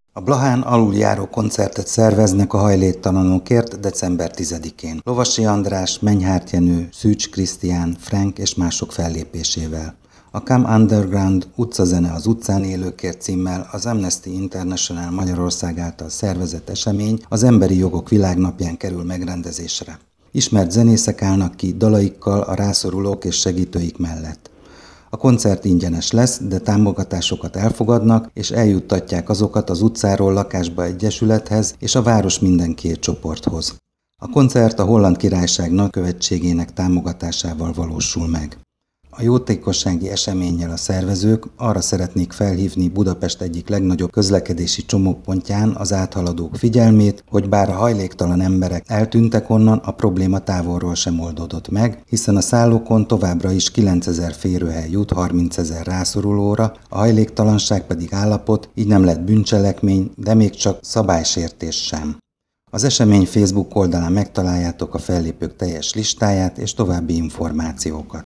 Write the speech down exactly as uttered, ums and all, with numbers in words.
A Blahán aluljáró koncertet szerveznek a hajléktalanokért december tizedikén. Lovasi András, Menyhárt Jenő, Szűcs Krisztián, Frank és mások fellépésével. A Come Underground utcazene az utcán élőkért címmel az Amnesty International Magyarország által szervezett esemény az Emberi Jogok Világnapján kerül megrendezésre. Ismert zenészek állnak ki dalaikkal a rászorulók és segítőik mellett. A koncert ingyenes lesz, de támogatásokat elfogadnak, és eljuttatják azokat az utcáról lakásba egyesülethez és a város mindenkiért csoporthoz. A koncert a Holland Királyság nagykövetségének támogatásával valósul meg. A jótékossági eseménnyel a szervezők arra szeretnék felhívni Budapest egyik legnagyobb közlekedési csomópontján az áthaladók figyelmét, hogy bár a hajléktalan emberek eltűntek onnan, a probléma távolról sem oldódott meg, hiszen a szállókon továbbra is kilencezer férőhely jut harmincezer rászorulóra, a hajléktalanság pedig állapot, így nem lett bűncselekmény, de még csak szabálysértés sem. Az esemény Facebook oldalán megtaláljátok a fellépők teljes listáját és további információkat.